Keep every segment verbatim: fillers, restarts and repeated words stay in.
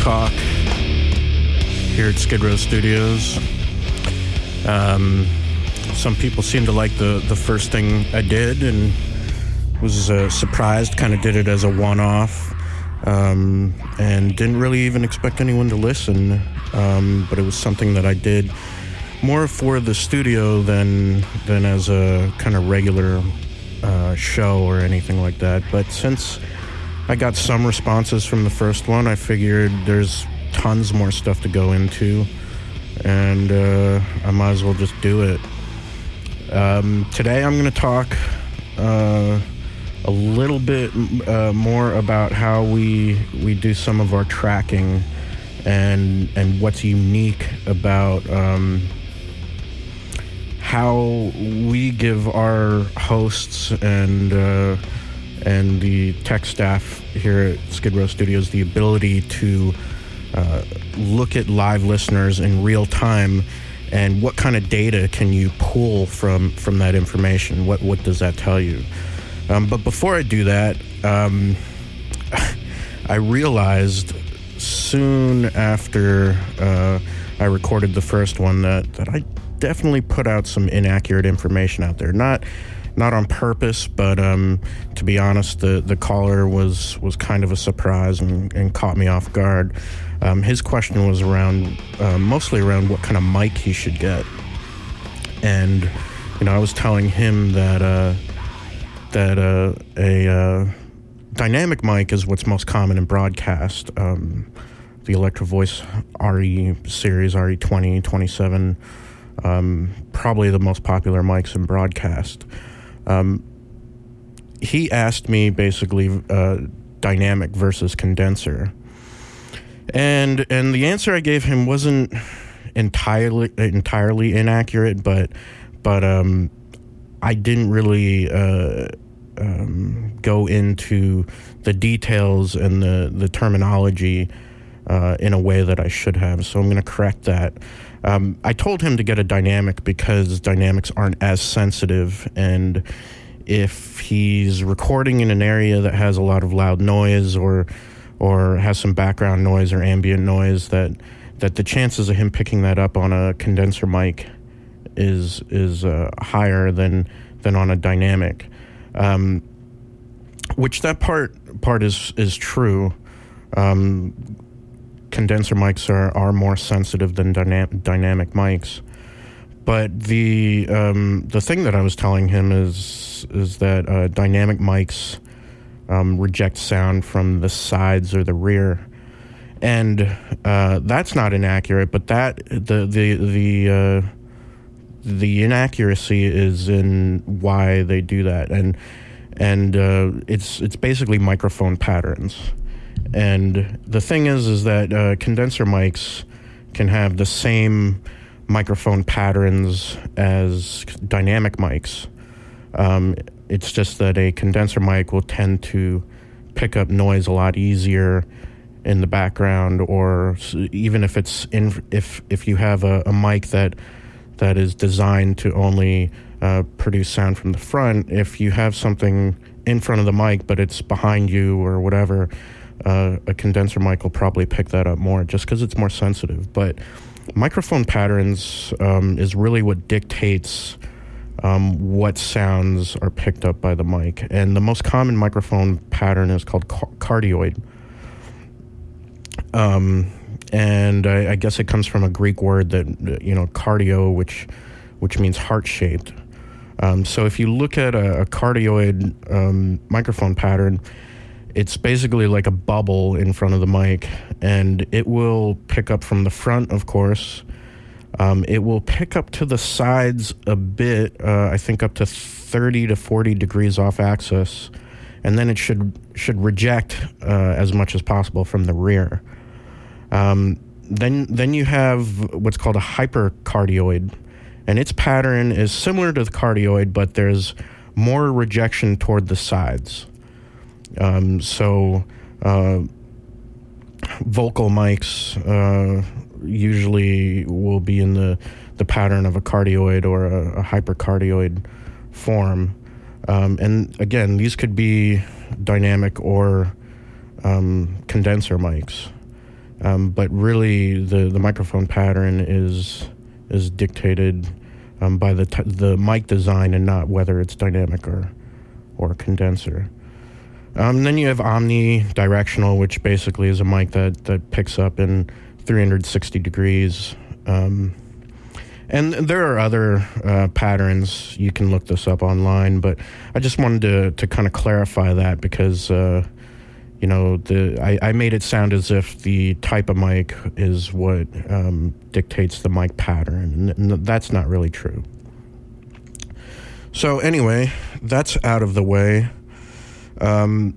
Talk here at Skid Row Studios. Um, some people seem to like the, the first thing I did and was uh, surprised, kind of did it as a one-off, um, and didn't really even expect anyone to listen, um, but it was something that I did more for the studio than, than as a kind of regular uh, show or anything like that. But since I got some responses from the first one, I figured there's tons more stuff to go into, and uh, I might as well just do it. Um, today I'm going to talk uh, a little bit uh, more about how we we do some of our tracking and and what's unique about um, how we give our hosts and uh, and the tech staff here at Skid Row Studios the ability to uh, look at live listeners in real time, and what kind of data can you pull from from that information? What what does that tell you? Um, but before I do that, um, I realized soon after uh, I recorded the first one that, that I definitely put out some inaccurate information out there. Not not on purpose, but um, to be honest, the, the caller was, was kind of a surprise and, and caught me off guard. Um, his question was around, uh, mostly around what kind of mic he should get. And, you know, I was telling him that... Uh, that uh, a uh, dynamic mic is what's most common in broadcast. Um, the Electro Voice R E series, R E twenty, twenty-seven, um, probably the most popular mics in broadcast. Um, he asked me basically uh, dynamic versus condenser. And and the answer I gave him wasn't entirely entirely inaccurate, but but um I didn't really uh, um, go into the details and the, the terminology uh, in a way that I should have, so I'm going to correct that. Um, I told him to get a dynamic because dynamics aren't as sensitive, and if he's recording in an area that has a lot of loud noise or or has some background noise or ambient noise, that that the chances of him picking that up on a condenser mic is is uh, higher than than on a dynamic, um, which that part part is is true. Um, condenser mics are, are more sensitive than dyna- dynamic mics, but the um, the thing that I was telling him is is that uh, dynamic mics um, reject sound from the sides or the rear, and uh, that's not inaccurate. But that the the the uh, The inaccuracy is in why they do that, and and uh, it's it's basically microphone patterns. And the thing is, is that uh, condenser mics can have the same microphone patterns as dynamic mics. Um, it's just that a condenser mic will tend to pick up noise a lot easier in the background, or even if it's in if if you have a, a mic that that is designed to only uh, produce sound from the front. If you have something in front of the mic, but it's behind you or whatever, uh, a condenser mic will probably pick that up more just because it's more sensitive. But microphone patterns um, is really what dictates um, what sounds are picked up by the mic. And the most common microphone pattern is called ca- cardioid. Um, And I, I guess it comes from a Greek word that, you know, cardio, which which means heart-shaped. Um, so if you look at a, a cardioid um, microphone pattern, it's basically like a bubble in front of the mic, and it will pick up from the front, of course. Um, it will pick up to the sides a bit, uh, I think up to thirty to forty degrees off axis, and then it should should reject uh, as much as possible from the rear. Um, then then you have what's called a hypercardioid, and its pattern is similar to the cardioid, but there's more rejection toward the sides. Um, so uh, vocal mics uh, usually will be in the, the pattern of a cardioid or a, a hypercardioid form. Um, and again, these could be dynamic or um, condenser mics. Um, but really, the, the microphone pattern is is dictated um, by the t- the mic design and not whether it's dynamic or or condenser. Um, then you have omnidirectional, which basically is a mic that, that picks up in three hundred sixty degrees. Um, and there are other uh, patterns. You can look this up online, but I just wanted to, to kind of clarify that because, uh, you know, the I, I made it sound as if the type of mic is what um, dictates the mic pattern, and, and that's not really true. So anyway, that's out of the way. Um,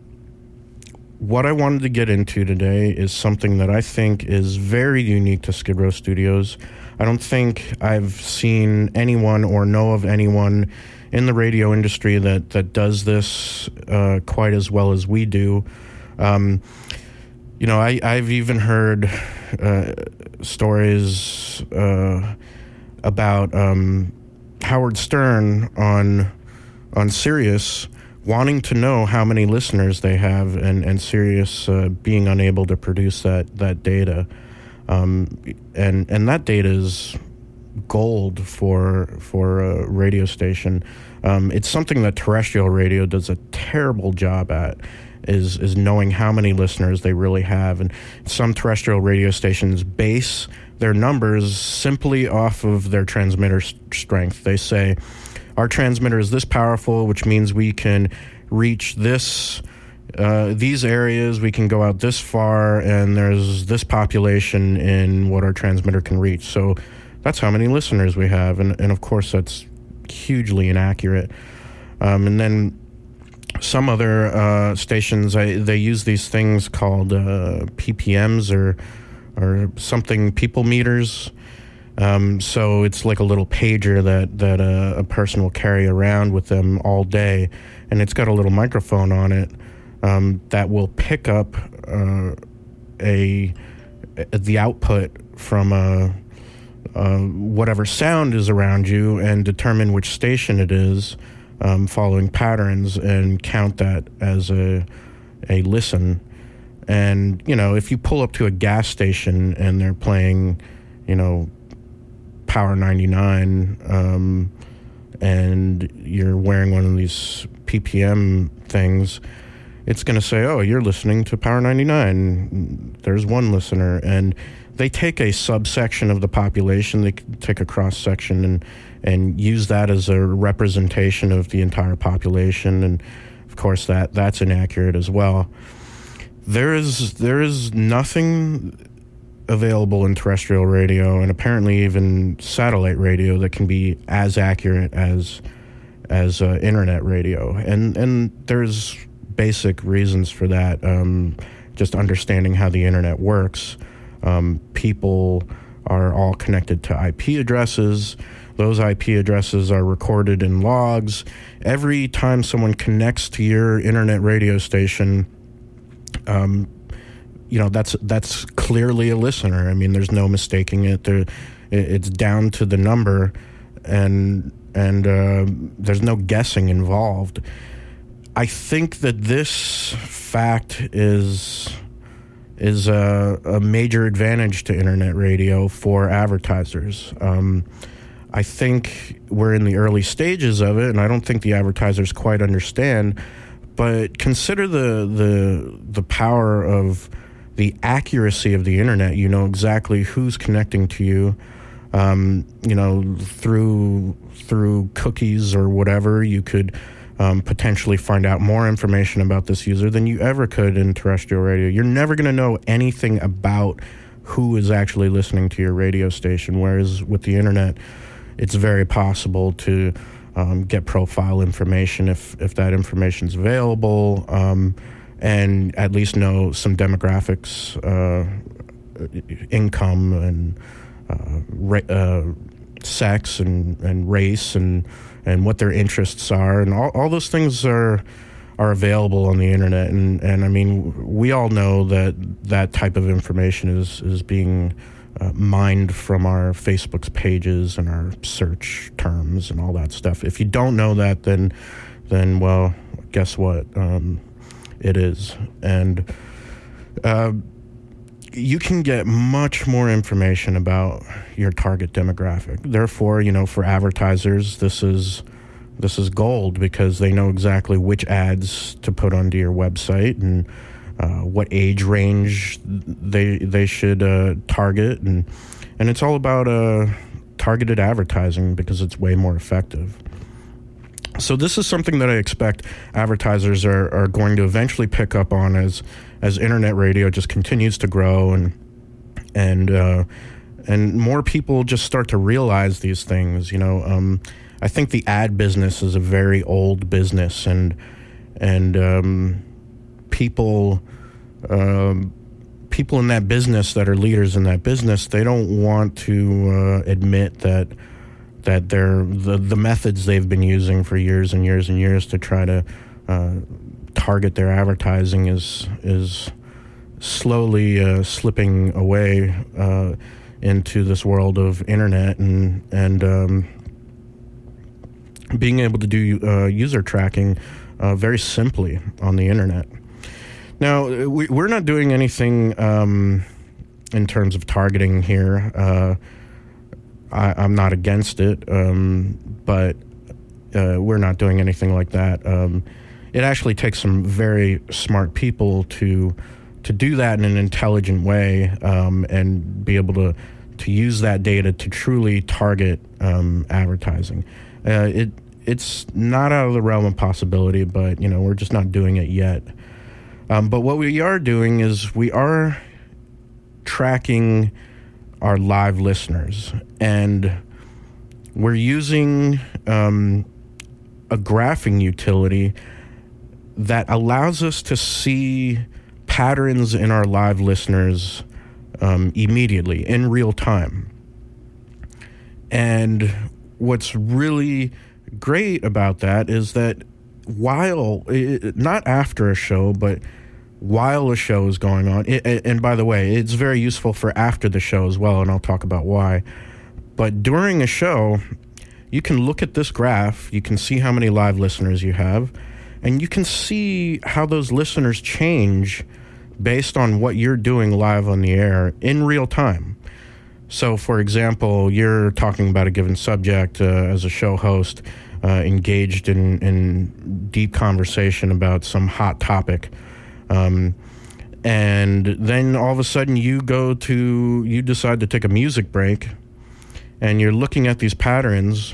what I wanted to get into today is something that I think is very unique to Skid Row Studios. I don't think I've seen anyone or know of anyone in the radio industry that, that does this uh, quite as well as we do. Um, you know, I, I've even heard uh, stories uh, about um, Howard Stern on on Sirius wanting to know how many listeners they have, and, and Sirius uh, being unable to produce that, that data. Um, and and that data is gold for for a radio station. Um, it's something that terrestrial radio does a terrible job at, is is knowing how many listeners they really have. And some terrestrial radio stations base their numbers simply off of their transmitter st- strength. They say, our transmitter is this powerful, which means we can reach this uh, these areas, we can go out this far, and there's this population in what our transmitter can reach. So that's how many listeners we have. And, and of course, that's hugely inaccurate. Um, and then some other uh, stations, I, they use these things called uh, P P Ms or or something, people meters. Um, so it's like a little pager that, that uh, a person will carry around with them all day, and it's got a little microphone on it um, that will pick up uh, a, a the output from a, a whatever sound is around you and determine which station it is, um, following patterns, and count that as a a listen. And, you know, if you pull up to a gas station and they're playing, you know, Power ninety-nine, um, and you're wearing one of these P P M things, it's going to say, oh, you're listening to Power ninety-nine. There's one listener. And they take a subsection of the population, they take a cross-section and, and use that as a representation of the entire population. And, of course, that that's inaccurate as well. There is there is nothing available in terrestrial radio, and apparently even satellite radio, that can be as accurate as as uh, internet radio. And and there's basic reasons for that. Um, just understanding how the internet works. Um, people are all connected to I P addresses. Those I P addresses are recorded in logs. Every time someone connects to your internet radio station, um, you know, that's that's clearly a listener. I mean, there's no mistaking it. There, it's down to the number, and and uh, there's no guessing involved. I think that this fact is is a, a major advantage to internet radio for advertisers. Um, I think we're in the early stages of it, and I don't think the advertisers quite understand. But consider the the the power of the accuracy of the internet. You know exactly who's connecting to you. Um, you know, through through cookies or whatever, you could um, potentially find out more information about this user than you ever could in terrestrial radio. You're never going to know anything about who is actually listening to your radio station, whereas with the internet, it's very possible to um, get profile information if, if that information is available, um, and at least know some demographics, uh, income, and uh, ra- uh, sex, and, and race, and and what their interests are, and all, all those things are are available on the internet. And, and I mean, we all know that that type of information is is being uh, mined from our Facebook's pages and our search terms and all that stuff. If you don't know that, then then well, guess what? Um, it is. And uh, you can get much more information about your target demographic. Therefore, you know, for advertisers, this is this is gold, because they know exactly which ads to put onto your website and uh, what age range they they should uh, target, and and it's all about uh, targeted advertising because it's way more effective. So this is something that I expect advertisers are, are going to eventually pick up on as as internet radio just continues to grow, and and uh, and more people just start to realize these things. You know, um, I think the ad business is a very old business, and and um, people um, people in that business that are leaders in that business, they don't want to uh, admit that. that they're the, the methods they've been using for years and years and years to try to uh, target their advertising is is slowly uh, slipping away uh, into this world of internet and and um, being able to do uh, user tracking uh, very simply on the internet. Now, we, we're not doing anything um, in terms of targeting here. Uh, I, I'm not against it, um, but uh, we're not doing anything like that. Um, it actually takes some very smart people to to do that in an intelligent way um, and be able to to use that data to truly target um, advertising. Uh, it it's not out of the realm of possibility, but you know we're just not doing it yet. Um, but what we are doing is we are tracking our live listeners, and we're using um, a graphing utility that allows us to see patterns in our live listeners um, immediately, in real time. And what's really great about that is that while, not after a show, but while a show is going on, it, and by the way, it's very useful for after the show as well, and I'll talk about why. But during a show, you can look at this graph, you can see how many live listeners you have, and you can see how those listeners change based on what you're doing live on the air in real time. So, for example, you're talking about a given subject uh, as a show host, uh, engaged in, in deep conversation about some hot topic. Um, and then all of a sudden you go to, you decide to take a music break, and you're looking at these patterns,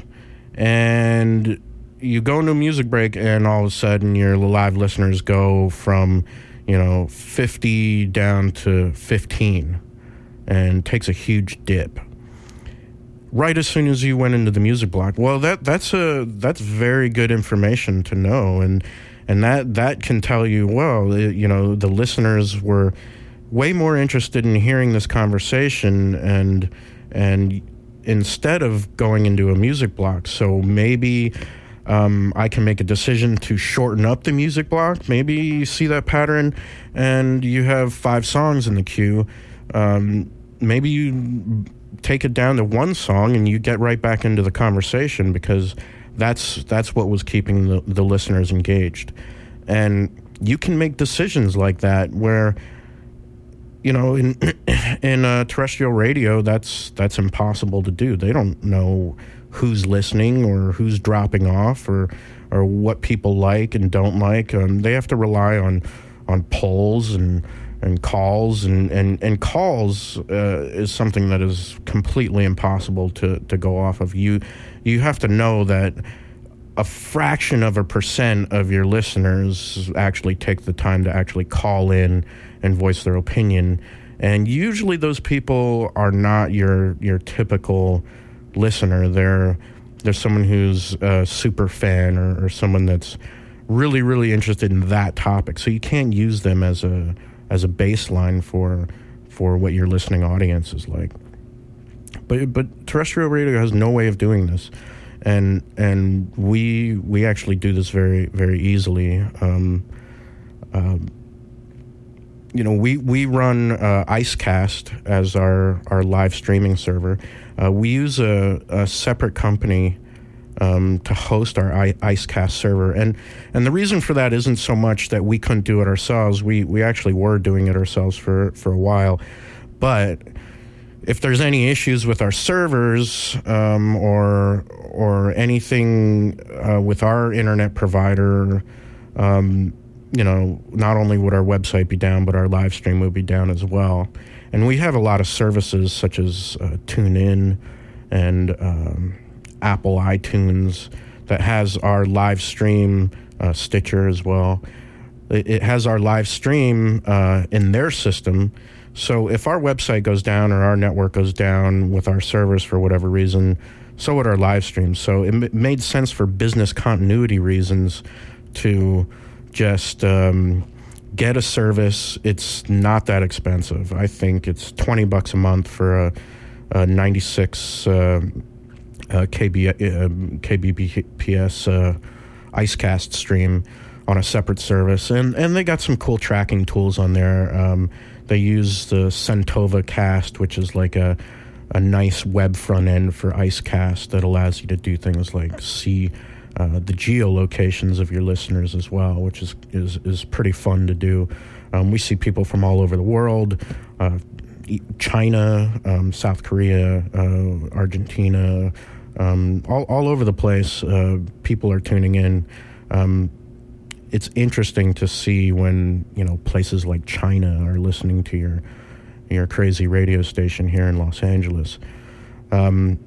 and you go into a music break, and all of a sudden your live listeners go from, you know, fifty down to fifteen, and takes a huge dip right as soon as you went into the music block. Well, that that's a that's very good information to know, and And that, that can tell you, well, you know, the listeners were way more interested in hearing this conversation and and instead of going into a music block. So maybe um, I can make a decision to shorten up the music block. Maybe you see that pattern and you have five songs in the queue. Um, maybe you take it down to one song and you get right back into the conversation, because That's that's what was keeping the, the listeners engaged. And you can make decisions like that where, you know, in in uh, terrestrial radio, that's that's impossible to do. They don't know who's listening or who's dropping off or or what people like and don't like. Um, they have to rely on on polls and and calls and and and calls uh, is something that is completely impossible to to go off of. You you have to know that a fraction of a percent of your listeners actually take the time to actually call in and voice their opinion, and usually those people are not your your typical listener. They're they're someone who's a super fan or, or someone that's really really interested in that topic. So you can't use them as a as a baseline for for what your listening audience is like. But but terrestrial radio has no way of doing this, and and we we actually do this very very easily. Um, uh, you know, we we run uh, IceCast as our our live streaming server. Uh, we use a, a separate company um, to host our I- IceCast server. And and the reason for that isn't so much that we couldn't do it ourselves. We we actually were doing it ourselves for, for a while. But if there's any issues with our servers um, or or anything uh, with our internet provider, um, you know, not only would our website be down, but our live stream would be down as well. And we have a lot of services such as uh, TuneIn and um, Apple iTunes that has our live stream, uh, Stitcher as well. It, it has our live stream uh, in their system. So if our website goes down or our network goes down with our servers for whatever reason, so would our live stream. So it m- made sense for business continuity reasons to just um, get a service. It's not that expensive. I think it's twenty bucks a month for a, a ninety-six uh, uh, K B, uh, K B P S uh, IceCast stream on a separate service. And, and they got some cool tracking tools on there. Um, They use the Centova Cast, which is like a a nice web front end for IceCast that allows you to do things like see uh, the geolocations of your listeners as well, which is is, is pretty fun to do. Um, we see people from all over the world, uh, China, um, South Korea, uh, Argentina, um, all, all over the place. Uh, people are tuning in. Um, It's interesting to see when, you know, places like China are listening to your your crazy radio station here in Los Angeles. Um,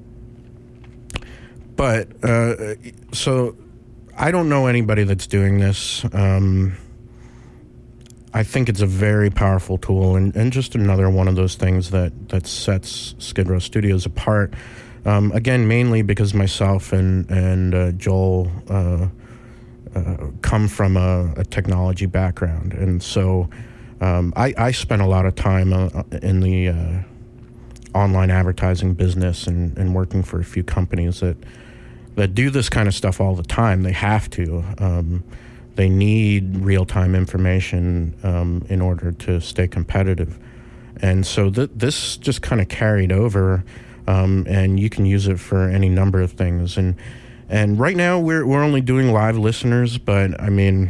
but, uh, so I don't know anybody that's doing this. Um, I think it's a very powerful tool and, and just another one of those things that, that sets Skid Row Studios apart. Um, again, mainly because myself and, and uh, Joel... Uh, Uh, come from a, a technology background, and so um, I, I spent a lot of time uh, in the uh, online advertising business and, and working for a few companies that that do this kind of stuff all the time. They have to. Um, they need real-time information um, in order to stay competitive, and so th- this just kind of carried over, um, and you can use it for any number of things. And And right now we're we're only doing live listeners, but I mean,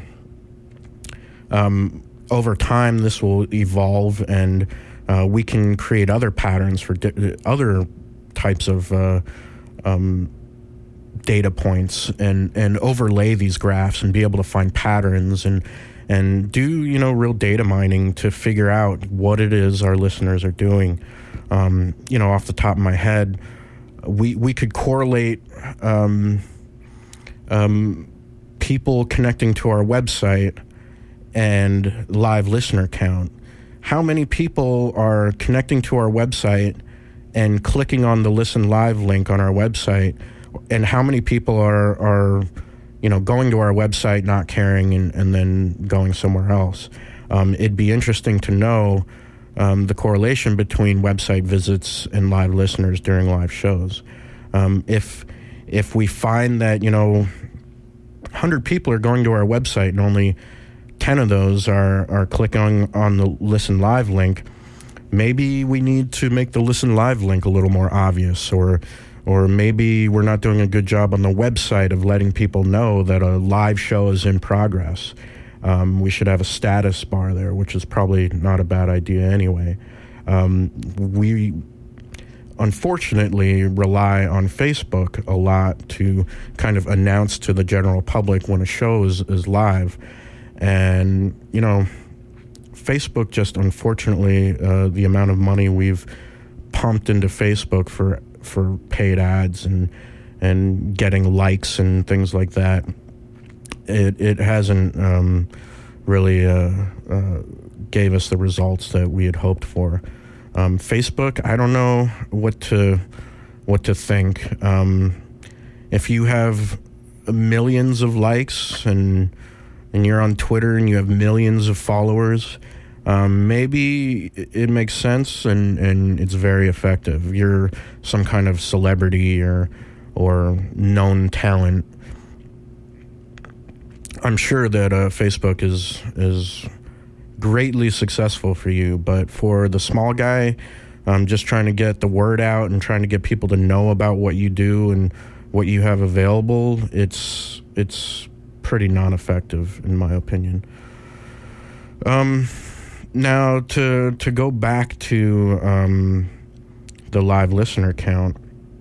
um, over time this will evolve, and uh, we can create other patterns for di- other types of uh, um, data points, and, and overlay these graphs and be able to find patterns and and do you know real data mining to figure out what it is our listeners are doing. Um, you know, off the top of my head, we we could correlate. Um, Um, people connecting to our website and live listener count. How many people are connecting to our website and clicking on the Listen Live link on our website, and how many people are, are you know, going to our website, not caring, and, and then going somewhere else? Um, it'd be interesting to know um, the correlation between website visits and live listeners during live shows. Um, if if we find that, you know, one hundred people are going to our website and only ten of those are, are clicking on the Listen Live link, maybe we need to make the Listen Live link a little more obvious, or or maybe we're not doing a good job on the website of letting people know that a live show is in progress. Um, we should have a status bar there, which is probably not a bad idea anyway. Um, we... unfortunately rely on Facebook a lot to kind of announce to the general public when a show is, is live. And, you know, Facebook just unfortunately, uh, the amount of money we've pumped into Facebook for for paid ads and and getting likes and things like that, it, it hasn't um, really uh, uh, gave us the results that we had hoped for. Um, Facebook, I don't know what to what to think. Um, if you have millions of likes and and you're on Twitter and you have millions of followers, um, maybe it makes sense and, and it's very effective. You're some kind of celebrity or or known talent. I'm sure that uh, Facebook is is. greatly successful for you, but for the small guy, um, just trying to get the word out and trying to get people to know about what you do and what you have available, it's it's pretty non-effective in my opinion. Um, now to to go back to um, the live listener count,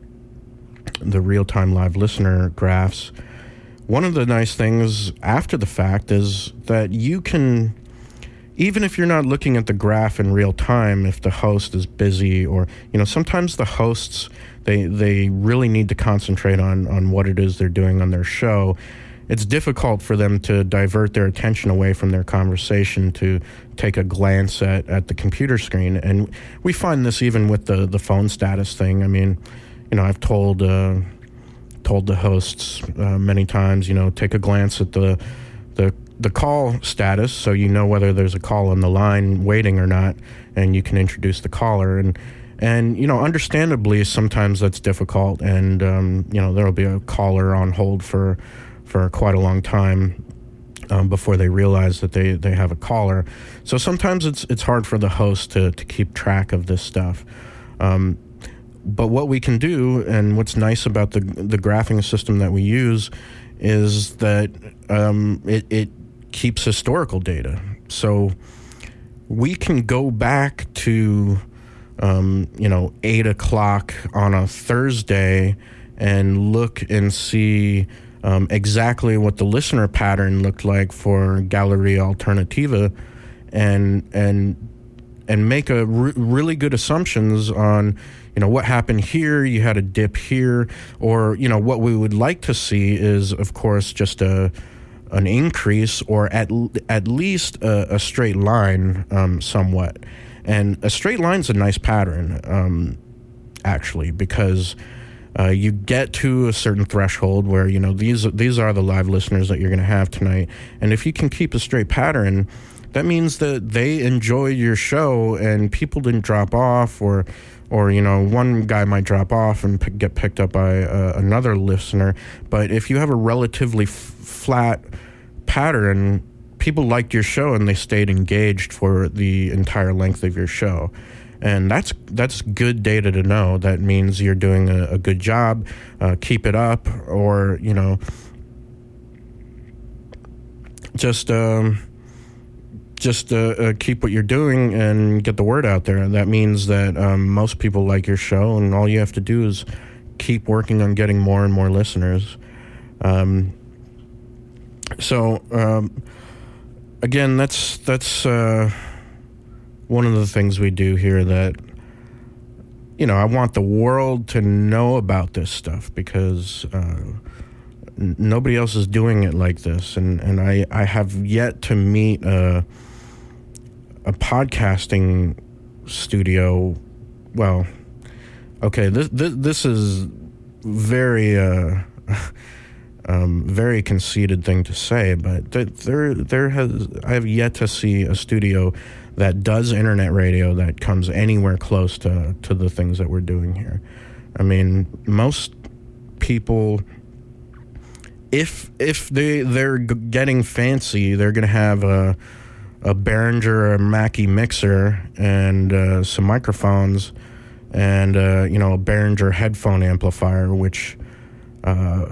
the real-time live listener graphs. One of the nice things after the fact is that you can, even if you're not looking at the graph in real time, if the host is busy, or, you know, sometimes the hosts, they they really need to concentrate on, on what it is they're doing on their show. It's difficult for them to divert their attention away from their conversation to take a glance at, at the computer screen. And we find this even with the, the phone status thing. I mean, you know, I've told... Uh, told the hosts uh, many times, you know, take a glance at the the the call status so you know whether there's a call on the line waiting or not, and you can introduce the caller. And and you know, understandably, sometimes that's difficult, and um, you know, there'll be a caller on hold for for quite a long time um, before they realize that they, they have a caller. So sometimes it's it's hard for the host to to keep track of this stuff. Um, But what we can do, and what's nice about the the graphing system that we use, is that um, it, it keeps historical data. So we can go back to, um, you know, eight o'clock on a Thursday and look and see um, exactly what the listener pattern looked like for Galleria Alternativa, and and and make a re- really good assumptions on, you know, what happened here, you had a dip here, or, you know, what we would like to see is, of course, just a an increase, or at at least a, a straight line, um, somewhat. And a straight line's a nice pattern, um, actually, because uh, you get to a certain threshold where, you know, these these are the live listeners that you're going to have tonight. And if you can keep a straight pattern, that means that they enjoy your show and people didn't drop off, or, or you know, one guy might drop off and p- get picked up by uh, another listener. But if you have a relatively f- flat pattern, people liked your show and they stayed engaged for the entire length of your show. And that's that's good data to know. That means you're doing a, a good job. Uh, keep it up, or, you know, just... Um, Just uh, uh, keep what you're doing and get the word out there. That means that um, most people like your show, and all you have to do is keep working on getting more and more listeners. Um, so, um, again, that's that's uh, one of the things we do here that, you know, I want the world to know about this stuff, because uh, n- nobody else is doing it like this. And, and I, I have yet to meet a... a podcasting studio. Well, okay, this this, this is very uh, um, very conceited thing to say, but th- there there has I have yet to see a studio that does internet radio that comes anywhere close to to the things that we're doing here. I mean, most people, if if they they're g- getting fancy, they're gonna have a a Behringer or a Mackie mixer and uh, some microphones, and uh, you know, a Behringer headphone amplifier, which uh,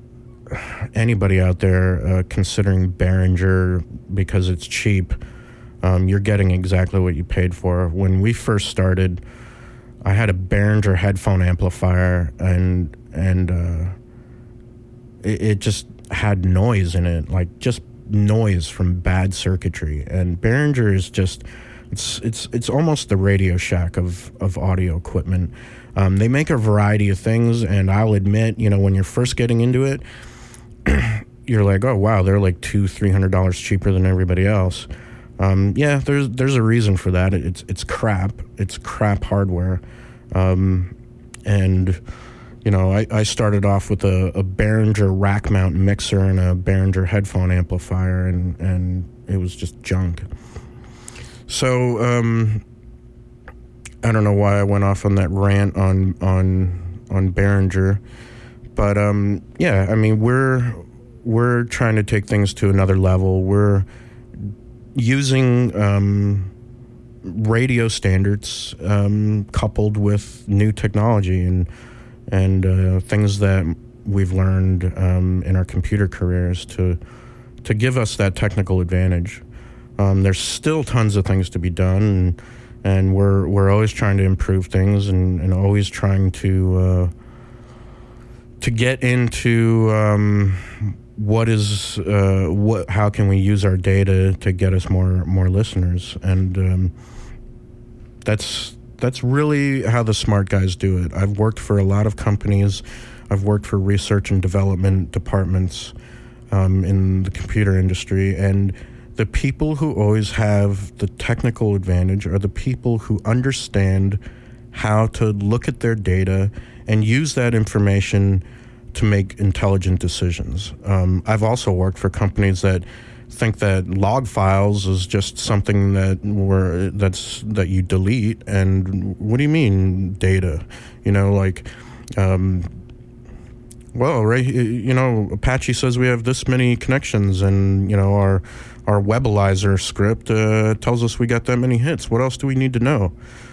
anybody out there uh, considering Behringer because it's cheap, um, you're getting exactly what you paid for. When we first started, I had a Behringer headphone amplifier, and and uh, it, it just had noise in it, like just noise from bad circuitry. And Behringer is just, it's it's it's almost the Radio Shack of of audio equipment. Um, they make a variety of things, and I'll admit, you know, when you're first getting into it, you're like, oh wow, they're like two three hundred dollars cheaper than everybody else. Um, yeah, there's there's a reason for that. It's it's crap. It's crap hardware, um, and. You know, I, I started off with a, a Behringer rack mount mixer and a Behringer headphone amplifier, and, and it was just junk. So, um, I don't know why I went off on that rant on on on Behringer, but um, yeah, I mean, we're we're trying to take things to another level. We're using um, radio standards um, coupled with new technology and. and uh, things that we've learned um, in our computer careers to to give us that technical advantage. Um, there's still tons of things to be done, and, and we're we're always trying to improve things, and, and always trying to uh, to get into um, what is uh, what how can we use our data to get us more more listeners, and um, that's that's really how the smart guys do it. I've worked for a lot of companies. I've worked for research and development departments um, in the computer industry, and the people who always have the technical advantage are the people who understand how to look at their data and use that information to make intelligent decisions. Um, I've also worked for companies that think that log files is just something that were that's that you delete. And what do you mean data? You know, like, um, well, right, you know, Apache says we have this many connections, and you know our our Webalizer script uh, tells us we got that many hits. What else do we need to know?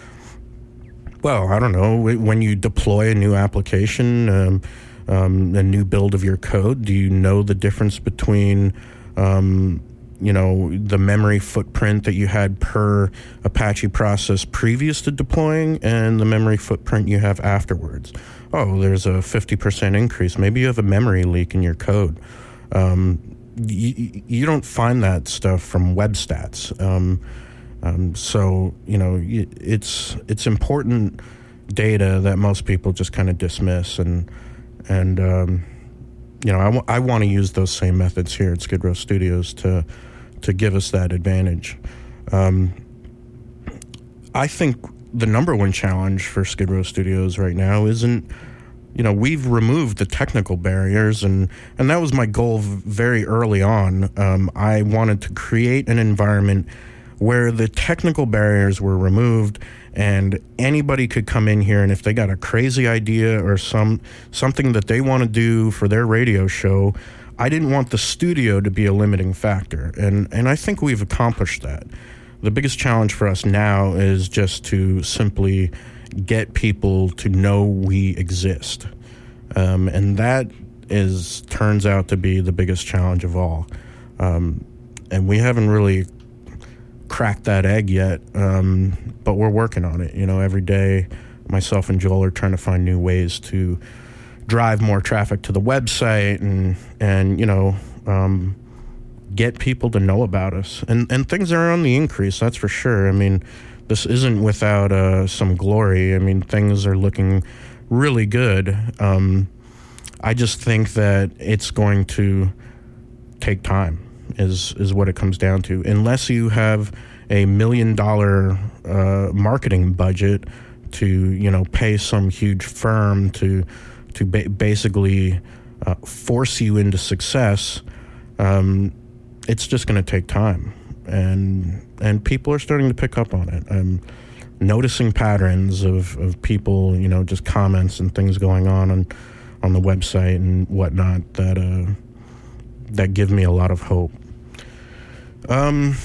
Well, I don't know. When you deploy a new application, um, um, a new build of your code, do you know the difference between Um, you know, the memory footprint that you had per Apache process previous to deploying and the memory footprint you have afterwards? Oh, there's a fifty percent increase. Maybe you have a memory leak in your code. Um, you, you don't find that stuff from web stats. Um, um, so, you know, it's it's important data that most people just kind of dismiss, and, and um, you know, I, w- I want to use those same methods here at Skid Row Studios to to give us that advantage. Um, I think the number one challenge for Skid Row Studios right now isn't, you know, we've removed the technical barriers, and, and that was my goal very early on. Um, I wanted to create an environment where the technical barriers were removed and anybody could come in here, and if they got a crazy idea or some something that they want to do for their radio show, I didn't want the studio to be a limiting factor. And, and I think we've accomplished that. The biggest challenge for us now is just to simply get people to know we exist. Um, and that is turns out to be the biggest challenge of all. Um, and we haven't really cracked that egg yet, um, but we're working on it. You know, every day, myself and Joel are trying to find new ways to drive more traffic to the website and, and you know, um, get people to know about us. And, and things are on the increase, that's for sure. I mean, this isn't without uh, some glory. I mean, things are looking really good. Um, I just think that it's going to take time. Is is what it comes down to. Unless you have a million dollar uh, marketing budget to, you know, pay some huge firm to to ba- basically uh, force you into success, um, it's just going to take time. And and people are starting to pick up on it. I'm noticing patterns of, of people, you know, just comments and things going on on, on the website and whatnot that uh, that give me a lot of hope. Um,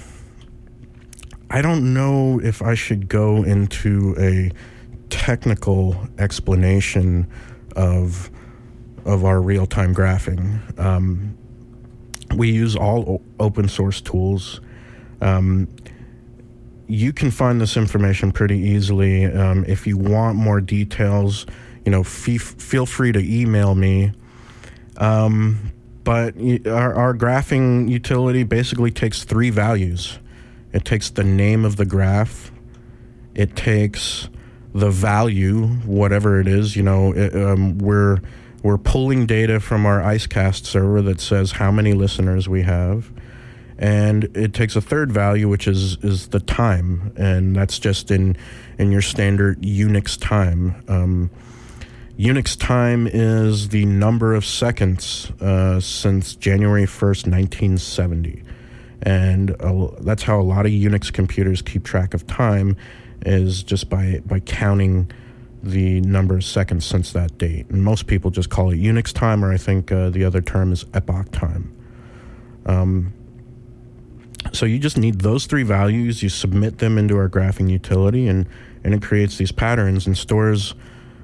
I don't know if I should go into a technical explanation of of our real-time graphing. Um, we use all o- open source tools. Um, you can find this information pretty easily. Um, if you want more details, you know, f- feel free to email me. Um, But our, our graphing utility basically takes three values. It takes the name of the graph. It takes the value, whatever it is. You know, it, um, we're we're pulling data from our IceCast server that says how many listeners we have, and it takes a third value, which is is the time, and that's just in in your standard Unix time. Um, Unix time is the number of seconds uh, since January first, nineteen seventy. And uh, that's how a lot of Unix computers keep track of time, is just by, by counting the number of seconds since that date. And most people just call it Unix time, or I think uh, the other term is epoch time. Um, so you just need those three values. You submit them into our graphing utility, and, and it creates these patterns and stores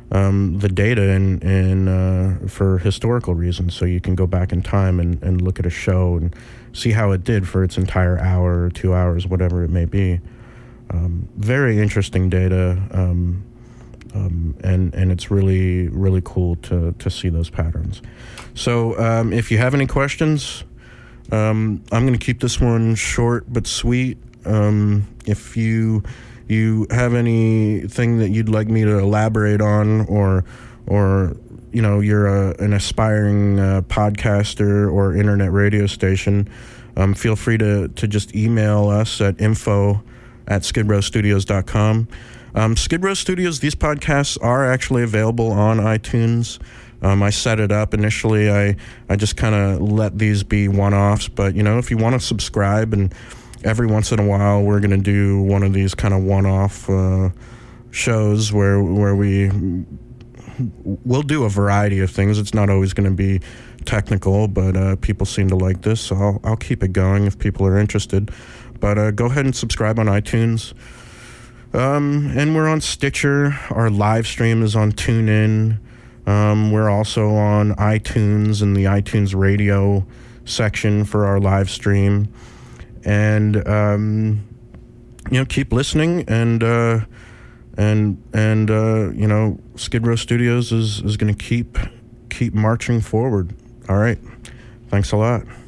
um, the data in, in uh, for historical reasons, so you can go back in time and, and look at a show and see how it did for its entire hour or two hours, whatever it may be. Um, very interesting data, um, um, and and it's really really cool to to see those patterns. So um, if you have any questions, um, I'm going to keep this one short but sweet. Um, if you you have anything that you'd like me to elaborate on, or or you know you're a, an aspiring uh, podcaster or internet radio station, um, feel free to to just email us at info at skid row studios dot com. Um, Skid Row Studios, these podcasts are actually available on iTunes. Um, I set it up initially. I, I just kind of let these be one-offs. But, you know, if you want to subscribe, and every once in a while we're going to do one of these kind of one-off uh, shows where where we we'll do a variety of things. It's not always going to be technical, but uh, people seem to like this, so I'll, I'll keep it going if people are interested. But uh, go ahead and subscribe on iTunes. Um, and we're on Stitcher. Our live stream is on TuneIn. Um, we're also on iTunes in the iTunes radio section for our live stream. And, um, you know, keep listening. And, uh, and, and uh, you know, Skid Row Studios is, is going to keep keep marching forward. All right. Thanks a lot.